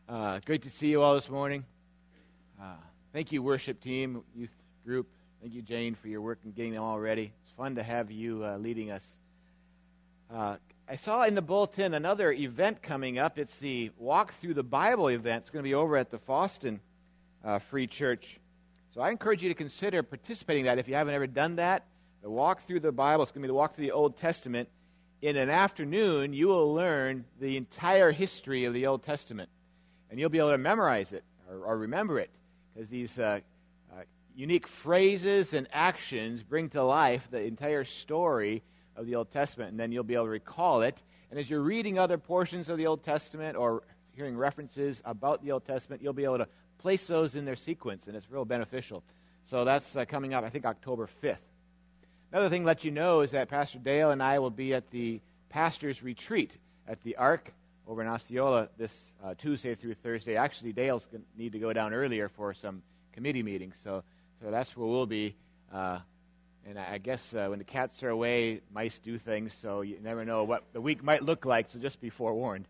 Great to see you all this morning. Thank you, worship team, youth group. Thank you, Jane, for your work in getting them all ready. It's fun to have you leading us. I saw in the bulletin another event coming up. It's the Walk Through the Bible event. It's going to be over at the Foston Free Church. So I encourage you to consider participating in that if you haven't ever done that. The Walk Through the Bible, it's going to be the Walk Through the Old Testament. In an afternoon, you will learn the entire history of the Old Testament. And you'll be able to memorize it or remember it, because these unique phrases and actions bring to life the entire story of the Old Testament, and then you'll be able to recall it. And as you're reading other portions of the Old Testament or hearing references about the Old Testament, you'll be able to place those in their sequence, and it's real beneficial. So that's coming up, I think, October 5th. Another thing to let you know is that Pastor Dale and I will be at the Pastor's Retreat at the Ark over in Osceola this Tuesday through Thursday. Actually, Dale's going to need to go down earlier for some committee meetings, so that's where we'll be. And I guess when the cats are away, mice do things, so you never know what the week might look like, so just be forewarned.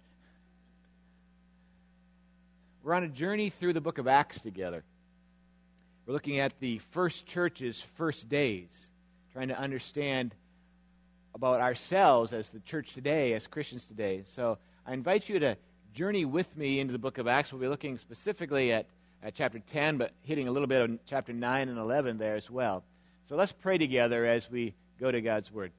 We're on a journey through the book of Acts together. We're looking at the first church's first days, trying to understand about ourselves as the church today, as Christians today. So I invite you to journey with me into the book of Acts. We'll be looking specifically at chapter 10, but hitting a little bit of chapter 9 and 11 there as well. So let's pray together as we go to God's Word.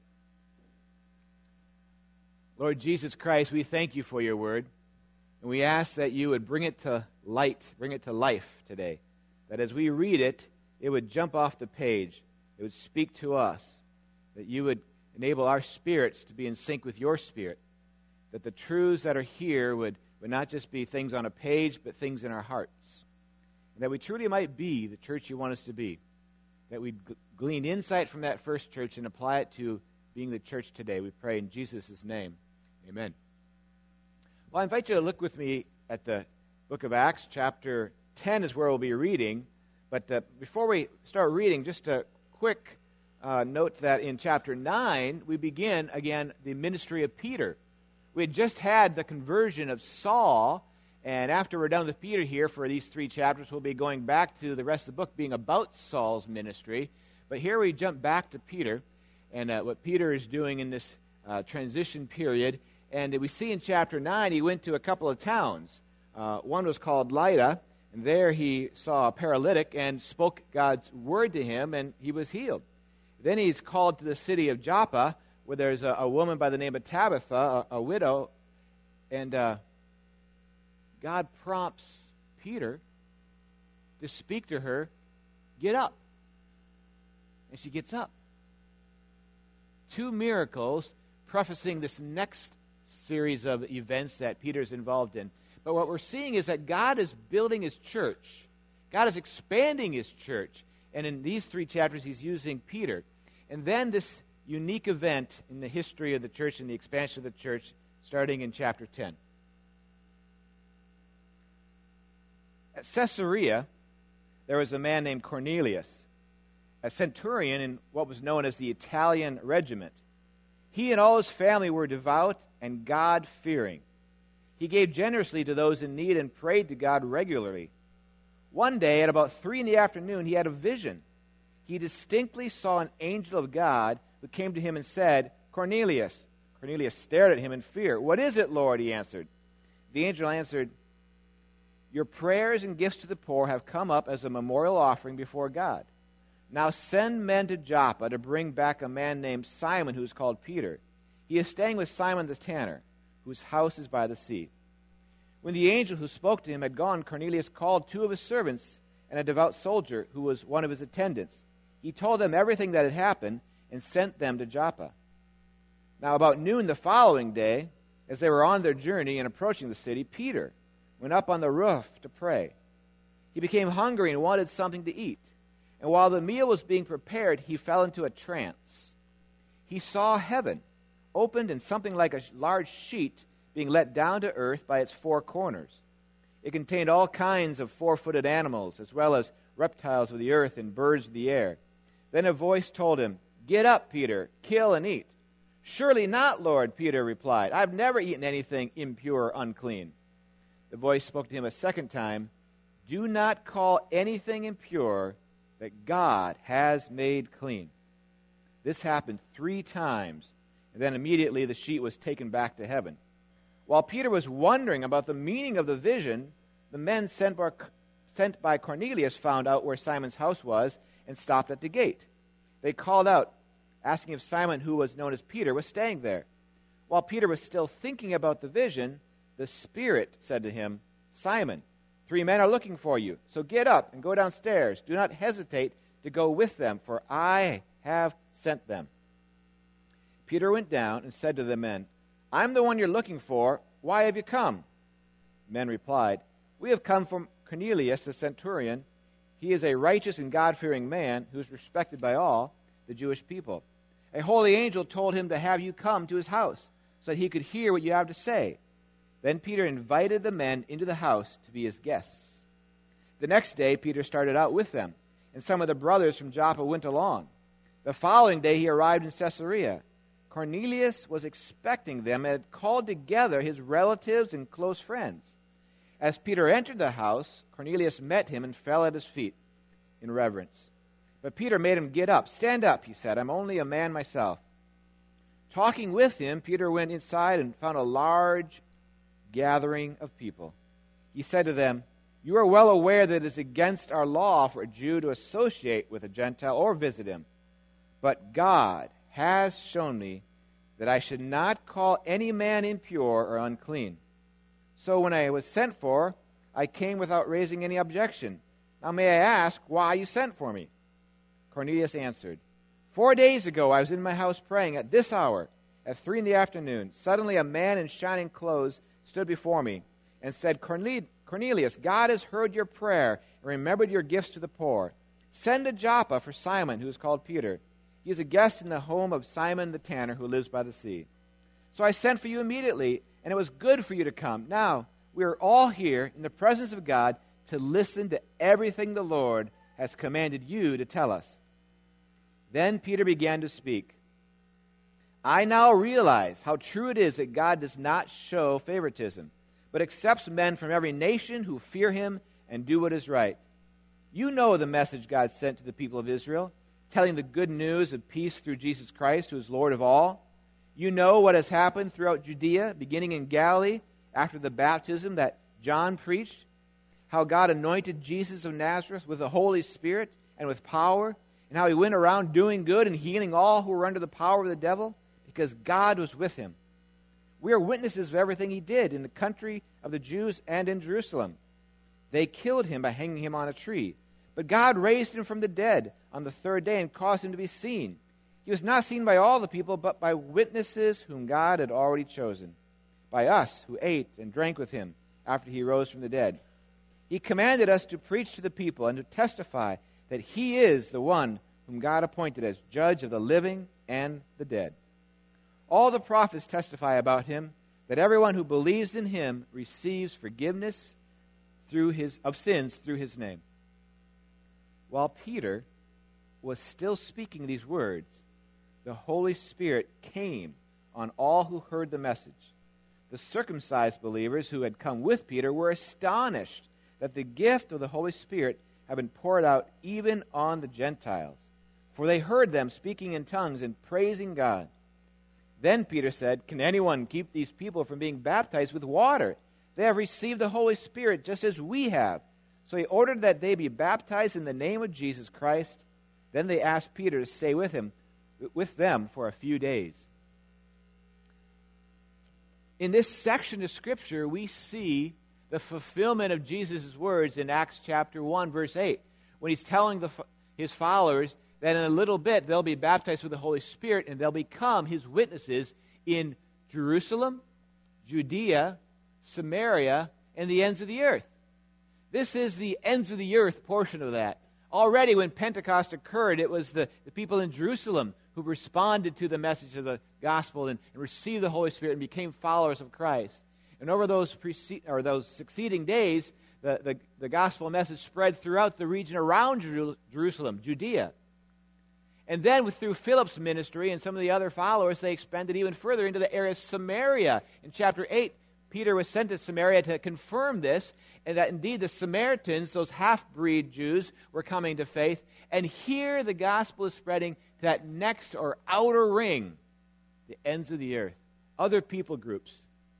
Lord Jesus Christ, we thank you for your Word, and we ask that you would bring it to light, bring it to life today, that as we read it, it would jump off the page. It would speak to us, that you would enable our spirits to be in sync with your spirit, that the truths that are here would not just be things on a page, but things in our hearts, and that we truly might be the church you want us to be, that we'd glean insight from that first church and apply it to being the church today. We pray in Jesus' name. Amen. Well, I invite you to look with me at the book of Acts. Chapter 10 is where we'll be reading, but before we start reading, just a quick note that in chapter 9, we begin, again, the ministry of Peter. We had just had the conversion of Saul, and after we're done with Peter here for these 3 chapters, we'll be going back to the rest of the book being about Saul's ministry. But here we jump back to Peter and what Peter is doing in this transition period. And we see in chapter 9, he went to a couple of towns. One was called Lydda, and there he saw a paralytic and spoke God's word to him, and he was healed. Then he's called to the city of Joppa, where there's a woman by the name of Tabitha, a widow, and God prompts Peter to speak to her, get up. And she gets up. 2 miracles prefacing this next series of events that Peter's involved in. But what we're seeing is that God is building his church. God is expanding his church. And in these 3 chapters, he's using Peter. And then this unique event in the history of the church and the expansion of the church, starting in chapter 10. At Caesarea, there was a man named Cornelius, a centurion in what was known as the Italian regiment. He and all his family were devout and God-fearing. He gave generously to those in need and prayed to God regularly. One day, at about 3 p.m, he had a vision. He distinctly saw an angel of God who came to him and said, Cornelius. Cornelius stared at him in fear. What is it, Lord? He answered. The angel answered, your prayers and gifts to the poor have come up as a memorial offering before God. Now send men to Joppa to bring back a man named Simon who is called Peter. He is staying with Simon the tanner, whose house is by the sea. When the angel who spoke to him had gone, Cornelius called 2 of his servants and a devout soldier who was one of his attendants. He told them everything that had happened and sent them to Joppa. Now about noon the following day, as they were on their journey and approaching the city, Peter went up on the roof to pray. He became hungry and wanted something to eat. And while the meal was being prepared, he fell into a trance. He saw heaven opened and something like a large sheet being let down to earth by its 4 corners. It contained all kinds of 4-footed animals, as well as reptiles of the earth and birds of the air. Then a voice told him, get up, Peter, kill and eat. Surely not, Lord, Peter replied. I've never eaten anything impure or unclean. the voice spoke to him a second time, "Do not call anything impure that God has made clean." This happened 3 times, and then immediately the sheet was taken back to heaven. While Peter was wondering about the meaning of the vision, the men sent by Cornelius found out where Simon's house was and stopped at the gate. They called out, asking if Simon, who was known as Peter, was staying there. While Peter was still thinking about the vision, the Spirit said to him, "Simon, 3 men are looking for you, so get up and go downstairs. Do not hesitate to go with them, for I have sent them." Peter went down and said to the men, "I'm the one you're looking for. Why have you come?" The men replied, "We have come from Cornelius, the centurion. He is a righteous and God-fearing man who is respected by all the Jewish people. A holy angel told him to have you come to his house so that he could hear what you have to say." Then Peter invited the men into the house to be his guests. The next day, Peter started out with them, and some of the brothers from Joppa went along. The following day, he arrived in Caesarea. Cornelius was expecting them and had called together his relatives and close friends. As Peter entered the house, Cornelius met him and fell at his feet in reverence. But Peter made him get up. "Stand up," he said. "I'm only a man myself." Talking with him, Peter went inside and found a large gathering of people. He said to them, "You are well aware that it is against our law for a Jew to associate with a Gentile or visit him. But God has shown me that I should not call any man impure or unclean. So when I was sent for, I came without raising any objection. Now may I ask why you sent for me?" Cornelius answered, 4 days ago I was in my house praying at this hour, at 3 p.m. Suddenly a man in shining clothes stood before me and said, Cornelius, God has heard your prayer and remembered your gifts to the poor. Send to Joppa for Simon, who is called Peter. He is a guest in the home of Simon the tanner, who lives by the sea. So I sent for you immediately, and it was good for you to come. Now we are all here in the presence of God to listen to everything the Lord has commanded you to tell us. Then Peter began to speak. "I now realize how true it is that God does not show favoritism, but accepts men from every nation who fear him and do what is right. You know the message God sent to the people of Israel, telling the good news of peace through Jesus Christ, who is Lord of all. You know what has happened throughout Judea, beginning in Galilee, after the baptism that John preached, how God anointed Jesus of Nazareth with the Holy Spirit and with power, and how he went around doing good and healing all who were under the power of the devil, because God was with him. We are witnesses of everything he did in the country of the Jews and in Jerusalem. They killed him by hanging him on a tree, but God raised him from the dead on the 3rd day and caused him to be seen. He was not seen by all the people, but by witnesses whom God had already chosen, by us who ate and drank with him after he rose from the dead. He commanded us to preach to the people and to testify that he is the one whom God appointed as judge of the living and the dead. All the prophets testify about him, that everyone who believes in him receives forgiveness of sins through his name." While Peter was still speaking these words, the Holy Spirit came on all who heard the message. The circumcised believers who had come with Peter were astonished that the gift of the Holy Spirit had been poured out even on the Gentiles, for they heard them speaking in tongues and praising God. Then Peter said, "Can anyone keep these people from being baptized with water? They have received the Holy Spirit just as we have." So he ordered that they be baptized in the name of Jesus Christ. Then they asked Peter to stay with them for a few days. In this section of Scripture, we see the fulfillment of Jesus' words in Acts chapter 1, verse 8, when he's telling his followers that in a little bit they'll be baptized with the Holy Spirit and they'll become his witnesses in Jerusalem, Judea, Samaria, and the ends of the earth. This is the ends of the earth portion of that. Already when Pentecost occurred, it was the people in Jerusalem who responded to the message of the gospel and received the Holy Spirit and became followers of Christ. And over those succeeding days, the gospel message spread throughout the region around Jerusalem, Judea. And then through Philip's ministry and some of the other followers, they expanded even further into the area of Samaria. In chapter 8, Peter was sent to Samaria to confirm this, and that indeed the Samaritans, those half-breed Jews, were coming to faith. And here the gospel is spreading to that next or outer ring, the ends of the earth, other people groups.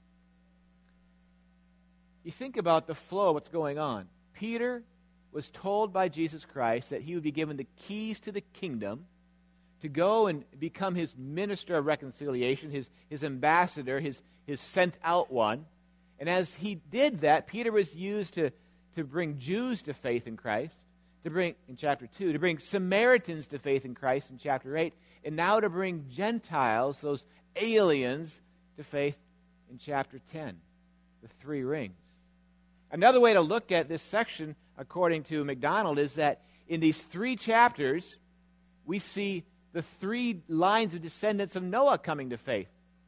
You think about the flow of what's going on. Peter was told by Jesus Christ that he would be given the keys to the kingdom to go and become his minister of reconciliation, his ambassador, his sent out one. And as he did that, Peter was used to bring Jews to faith in Christ, to bring, in chapter 2, to bring Samaritans to faith in Christ in chapter 8, and now to bring Gentiles, those aliens, to faith in chapter 10, the three rings. Another way to look at this section, according to MacDonald, is that in these 3 chapters, we see the 3 lines of descendants of Noah coming to faith.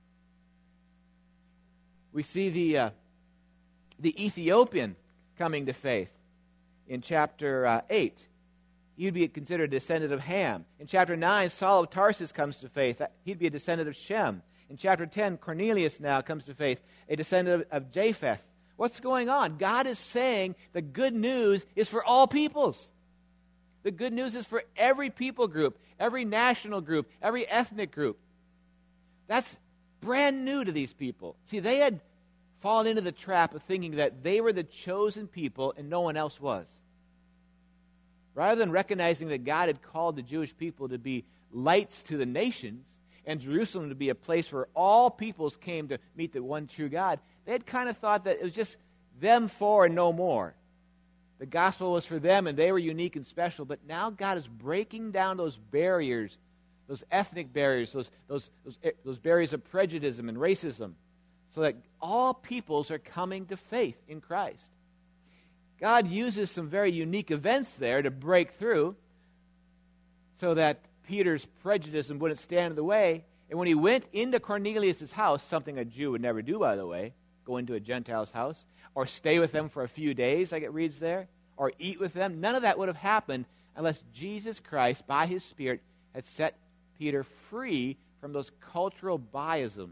We see the Ethiopian coming to faith in chapter 8. He'd be considered a descendant of Ham. In chapter 9, Saul of Tarsus comes to faith. He'd be a descendant of Shem. In chapter 10, Cornelius now comes to faith, a descendant of Japheth. What's going on? God is saying the good news is for all peoples. The good news is for every people group, every national group, every ethnic group. That's brand new to these people. See, they had fallen into the trap of thinking that they were the chosen people and no one else was. Rather than recognizing that God had called the Jewish people to be lights to the nations and Jerusalem to be a place where all peoples came to meet the one true God, they had kind of thought that it was just them four and no more. The gospel was for them and they were unique and special, but now God is breaking down those barriers, those ethnic barriers, those barriers of prejudice and racism, so that all peoples are coming to faith in Christ. God uses some very unique events there to break through so that Peter's prejudice wouldn't stand in the way. And when he went into Cornelius' house, something a Jew would never do, by the way, go into a Gentile's house, or stay with them for a few days, like it reads there, or eat with them, none of that would have happened unless Jesus Christ, by his Spirit, had set Peter free from those cultural biases,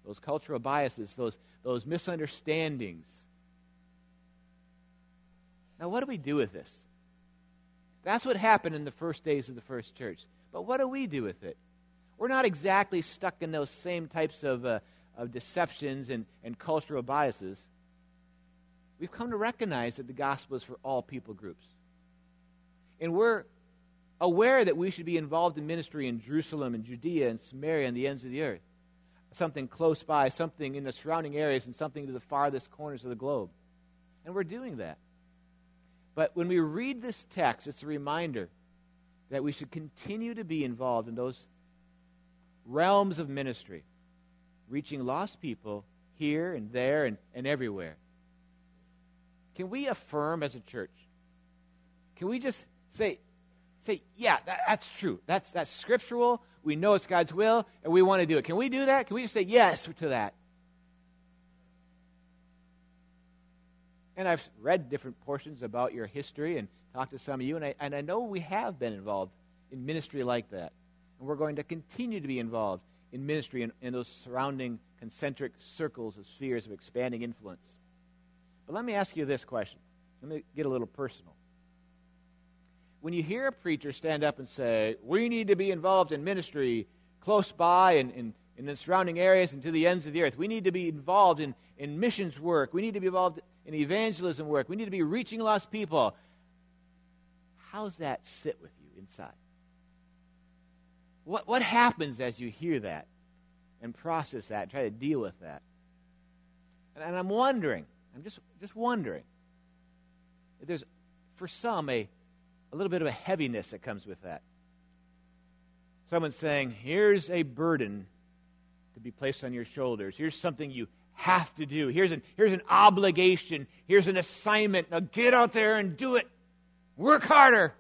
those misunderstandings. Now, what do we do with this? That's what happened in the first days of the first church. But what do we do with it? We're not exactly stuck in those same types of deceptions and cultural biases. We've come to recognize that the gospel is for all people groups. And we're aware that we should be involved in ministry in Jerusalem and Judea and Samaria and the ends of the earth. Something close by, something in the surrounding areas, and something to the farthest corners of the globe. And we're doing that. But when we read this text, it's a reminder that we should continue to be involved in those realms of ministry, reaching lost people here and there and everywhere. Can we affirm as a church? Can we just say, yeah, that's true. That's scriptural. We know it's God's will, and we want to do it. Can we do that? Can we just say yes to that? And I've read different portions about your history and talked to some of you, and I know we have been involved in ministry like that. And we're going to continue to be involved in ministry in those surrounding concentric circles of spheres of expanding influence. But let me ask you this question. Let me get a little personal. When you hear a preacher stand up and say, we need to be involved in ministry close by and in the surrounding areas and to the ends of the earth. We need to be involved in missions work. We need to be involved in evangelism work. We need to be reaching lost people. How's that sit with you inside? What happens as you hear that and process that and try to deal with that? And I'm wondering, I'm just wondering, if there's, for some, a little bit of a heaviness that comes with that. Someone's saying, here's a burden to be placed on your shoulders. Here's something you have to do. Here's an obligation. Here's an assignment. Now get out there and do it. Work harder.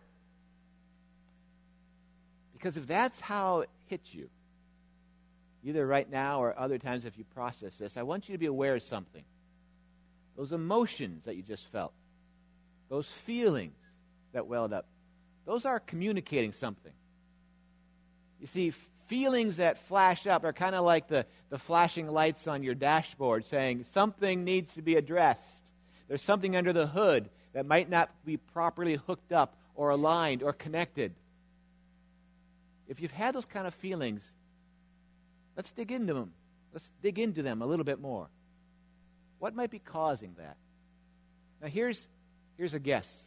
Because if that's how it hits you, either right now or other times if you process this, I want you to be aware of something. Those emotions that you just felt, those feelings that welled up, those are communicating something. You see, feelings that flash up are kind of like the flashing lights on your dashboard saying something needs to be addressed. There's something under the hood that might not be properly hooked up or aligned or connected. If you've had those kind of feelings, let's dig into them. Let's dig into them a little bit more. What might be causing that? Now here's a guess.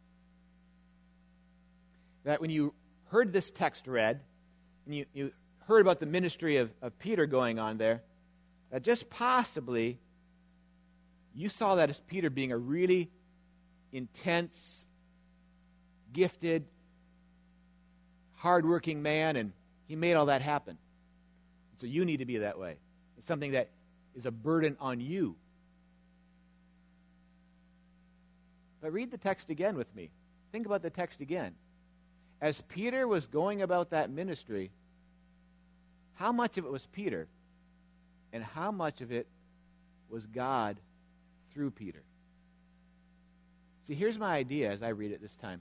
That when you heard this text read, and you heard about the ministry of Peter going on there, that just possibly you saw that as Peter being a really intense, gifted, hardworking man, and he made all that happen. So you need to be that way. It's something that is a burden on you. But read the text again with me. Think about the text again. As Peter was going about that ministry, how much of it was Peter and how much of it was God through Peter? See, here's my idea as I read it this time.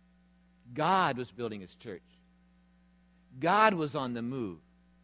God was building his church. God was on the move.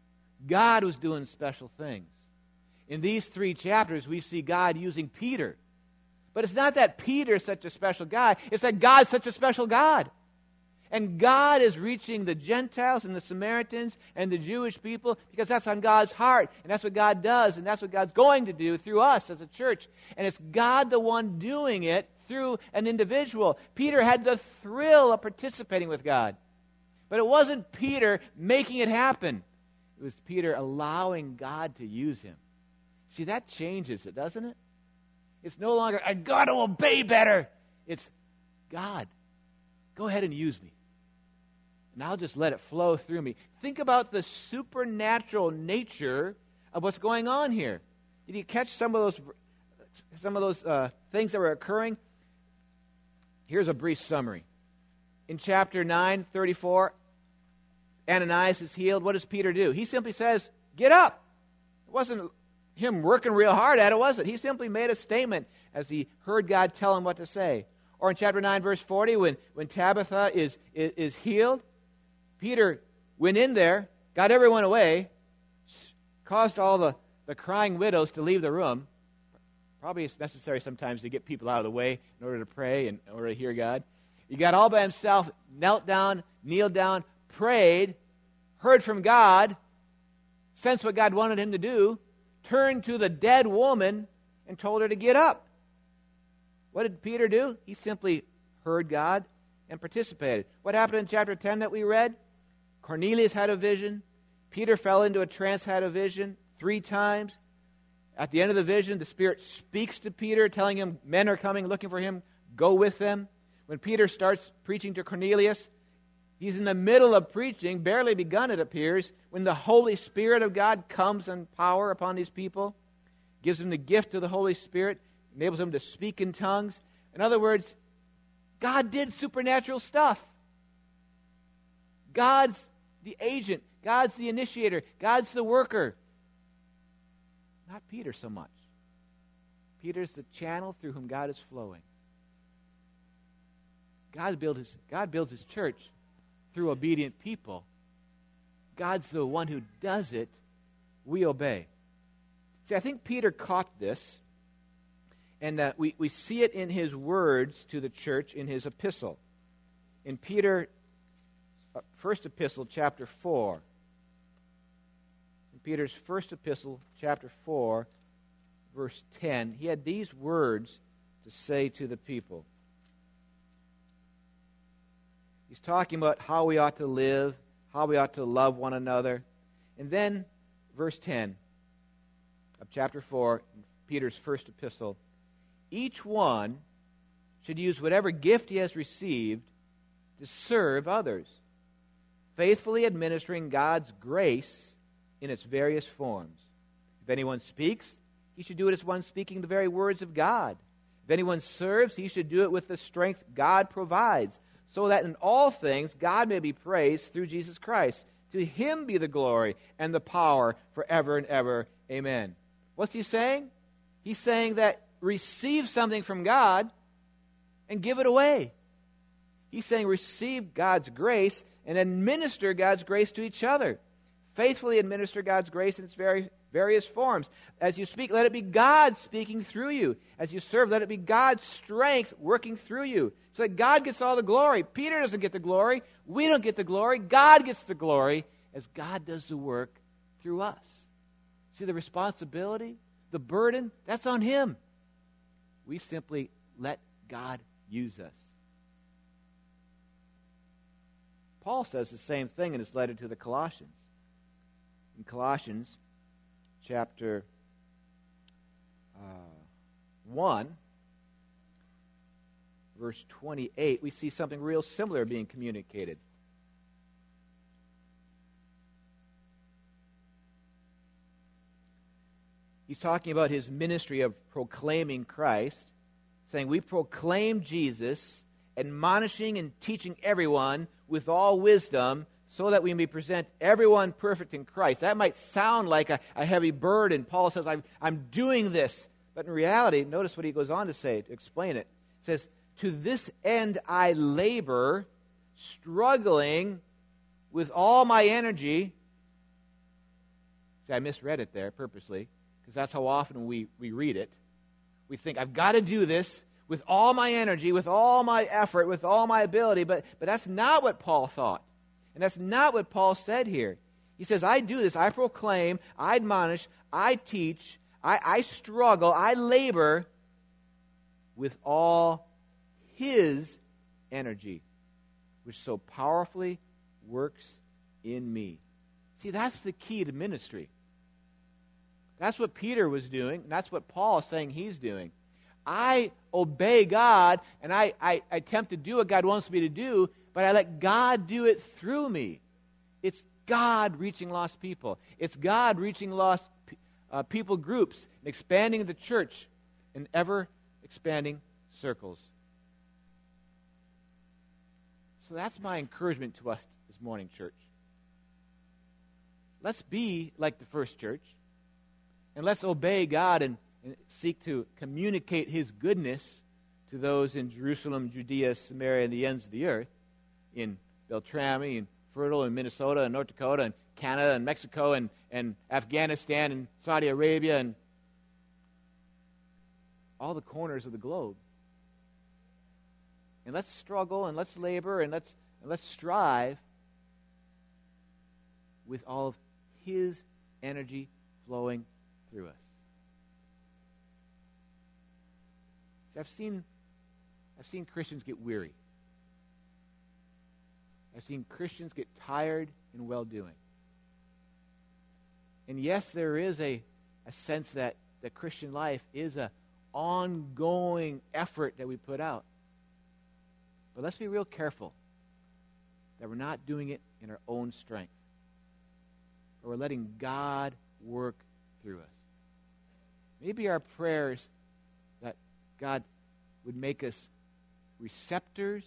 God was doing special things. In these 3 chapters, we see God using Peter. But it's not that Peter's such a special guy. It's that God's such a special God. And God is reaching the Gentiles and the Samaritans and the Jewish people because that's on God's heart. And that's what God does. And that's what God's going to do through us as a church. And it's God the one doing it through an individual. Peter had the thrill of participating with God. But it wasn't Peter making it happen. It was Peter allowing God to use him. See, that changes it, doesn't it? It's no longer, I got to obey better. It's, God, go ahead and use me. And I'll just let it flow through me. Think about the supernatural nature of what's going on here. Did you catch some of those things that were occurring? Here's a brief summary. In chapter 9:34, Ananias is healed. What does Peter do? He simply says, get up. It wasn't him working real hard at it, was it? He simply made a statement as he heard God tell him what to say. Or in chapter 9, verse 40, when Tabitha is healed, Peter went in there, got everyone away, caused all the crying widows to leave the room. Probably it's necessary sometimes to get people out of the way in order to pray and in order to hear God. He got all by himself, knelt down, kneeled down, prayed, heard from God, sensed what God wanted him to do, turned to the dead woman and told her to get up. What did Peter do? He simply heard God and participated. What happened in chapter 10 that we read? Cornelius had a vision. Peter fell into a trance, had a vision 3 times. At the end of the vision, the Spirit speaks to Peter, telling him men are coming looking for him. Go with them. When Peter starts preaching to Cornelius, he's in the middle of preaching, barely begun it appears, when the Holy Spirit of God comes in power upon these people, gives them the gift of the Holy Spirit, enables them to speak in tongues. In other words, God did supernatural stuff. God's the agent. God's the initiator. God's the worker. Not Peter so much. Peter's the channel through whom God is flowing. God builds his church through obedient people. God's the one who does it. We obey. See, I think Peter caught this, and we see it in his words to the church in his epistle. In Peter, first epistle, chapter 4. In Peter's first epistle, chapter 4, verse 10, he had these words to say to the people. He's talking about how we ought to live, how we ought to love one another. And then, verse 10 of chapter 4, Peter's first epistle, each one should use whatever gift he has received to serve others, faithfully administering God's grace in its various forms. If anyone speaks, he should do it as one speaking the very words of God. If anyone serves, he should do it with the strength God provides, so that in all things God may be praised through Jesus Christ. To him be the glory and the power forever and ever. Amen. What's he saying? He's saying that receive something from God and give it away. He's saying receive God's grace and administer God's grace to each other, Faithfully administer God's grace in its various forms. As you speak, let it be God speaking through you. As you serve, let it be God's strength working through you, so that God gets all the glory. Peter doesn't get the glory. We don't get the glory. God gets the glory as God does the work through us. See the responsibility, the burden, that's on him. We simply let God use us. Paul says the same thing in his letter to the Colossians. In Colossians chapter 1, verse 28, we see something real similar being communicated. He's talking about his ministry of proclaiming Christ, saying, we proclaim Jesus, admonishing and teaching everyone with all wisdom, so that we may present everyone perfect in Christ. That might sound like a heavy burden. Paul says, I'm doing this. But in reality, notice what he goes on to say, to explain it. He says, to this end I labor, struggling with all my energy. See, I misread it there purposely, because that's how often we read it. We think, I've got to do this with all my energy, with all my effort, with all my ability. But that's not what Paul thought. And that's not what Paul said here. He says, I do this, I proclaim, I admonish, I teach, I struggle, I labor with all his energy, which so powerfully works in me. See, that's the key to ministry. That's what Peter was doing, and that's what Paul is saying he's doing. I obey God, and I attempt to do what God wants me to do, but I let God do it through me. It's God reaching lost people. It's God reaching lost people groups and expanding the church in ever-expanding circles. So that's my encouragement to us this morning, church. Let's be like the first church, and let's obey God and seek to communicate his goodness to those in Jerusalem, Judea, Samaria, and the ends of the earth, in Beltrami, and Fertile, and Minnesota, and North Dakota, and Canada, and Mexico, and Afghanistan, and Saudi Arabia, and all the corners of the globe. And let's struggle, and let's labor, and let's strive with all of his energy flowing through us. See, I've seen Christians get weary. I've seen Christians get tired in well-doing. And yes, there is a sense that the Christian life is an ongoing effort that we put out. But let's be real careful that we're not doing it in our own strength. But we're letting God work through us. Maybe our prayers that God would make us receptors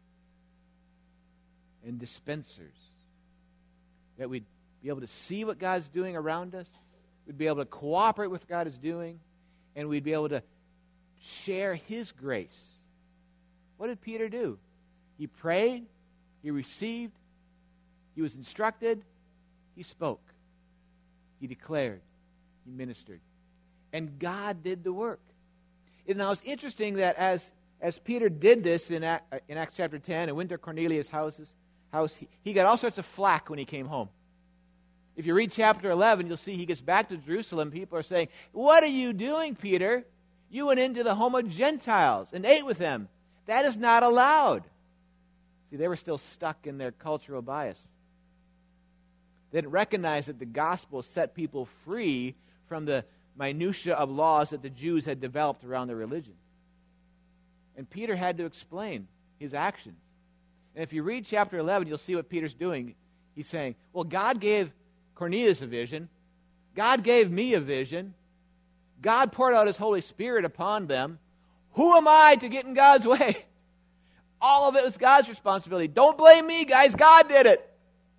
and dispensers, that we'd be able to see what God's doing around us, we'd be able to cooperate with what God is doing, and we'd be able to share his grace. What did Peter do? He prayed, he received, he was instructed, he spoke, he declared, he ministered. And God did the work. And now it's interesting that as Peter did this in Acts chapter 10 and went to Cornelius' house, he got all sorts of flack when he came home. If you read chapter 11, you'll see he gets back to Jerusalem. People are saying, what are you doing, Peter? You went into the home of Gentiles and ate with them. That is not allowed. See, they were still stuck in their cultural bias. They didn't recognize that the gospel set people free from the minutiae of laws that the Jews had developed around their religion. And Peter had to explain his actions. And if you read chapter 11, you'll see what Peter's doing. He's saying, well, God gave Cornelius a vision. God gave me a vision. God poured out his Holy Spirit upon them. Who am I to get in God's way? All of it was God's responsibility. Don't blame me, guys. God did it.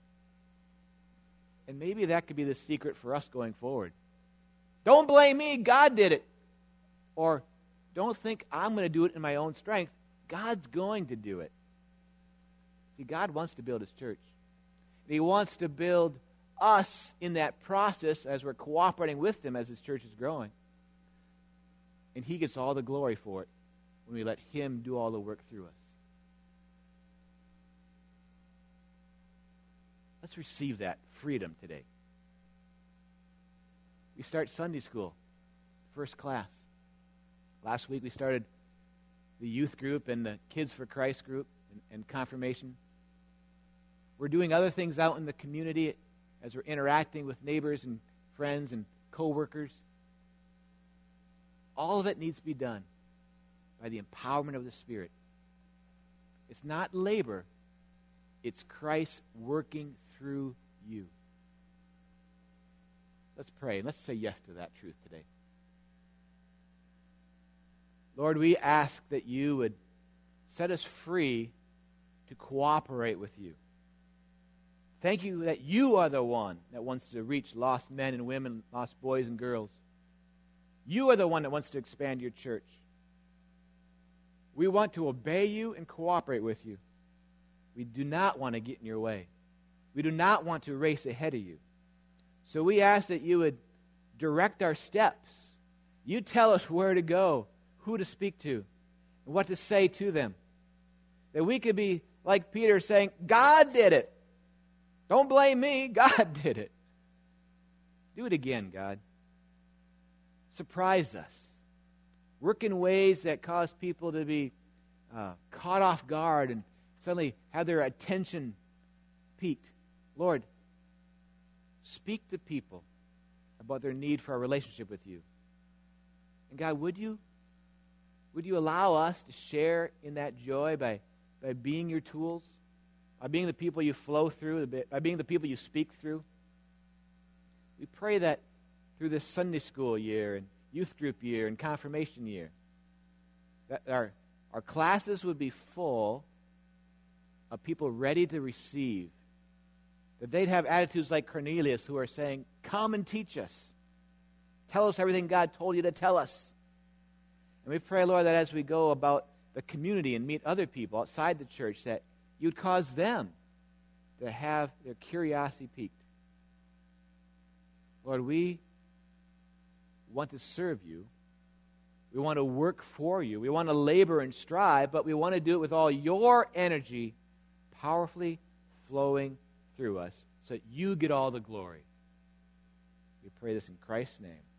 And maybe that could be the secret for us going forward. Don't blame me. God did it. Or don't think I'm going to do it in my own strength. God's going to do it. See, God wants to build his church. He wants to build us in that process as we're cooperating with him as his church is growing. And he gets all the glory for it when we let him do all the work through us. Let's receive that freedom today. We start Sunday school, first class. Last week we started the youth group and the Kids for Christ group and confirmation. We're doing other things out in the community as we're interacting with neighbors and friends and co-workers. All of it needs to be done by the empowerment of the Spirit. It's not labor. It's Christ working through you. Let's pray and let's say yes to that truth today. Lord, we ask that you would set us free to cooperate with you. Thank you that you are the one that wants to reach lost men and women, lost boys and girls. You are the one that wants to expand your church. We want to obey you and cooperate with you. We do not want to get in your way. We do not want to race ahead of you. So we ask that you would direct our steps. You tell us where to go, who to speak to, and what to say to them. That we could be like Peter saying, God did it. Don't blame me. God did it. Do it again, God. Surprise us. Work in ways that cause people to be caught off guard and suddenly have their attention piqued. Lord, speak to people about their need for a relationship with you. And God, would you allow us to share in that joy by being your tools, by being the people you flow through, by being the people you speak through? We pray that through this Sunday school year and youth group year and confirmation year, that our classes would be full of people ready to receive. That they'd have attitudes like Cornelius who are saying, come and teach us. Tell us everything God told you to tell us. And we pray, Lord, that as we go about the community and meet other people outside the church, that you'd cause them to have their curiosity piqued. Lord, we want to serve you. We want to work for you. We want to labor and strive, but we want to do it with all your energy powerfully flowing through us so that you get all the glory. We pray this in Christ's name.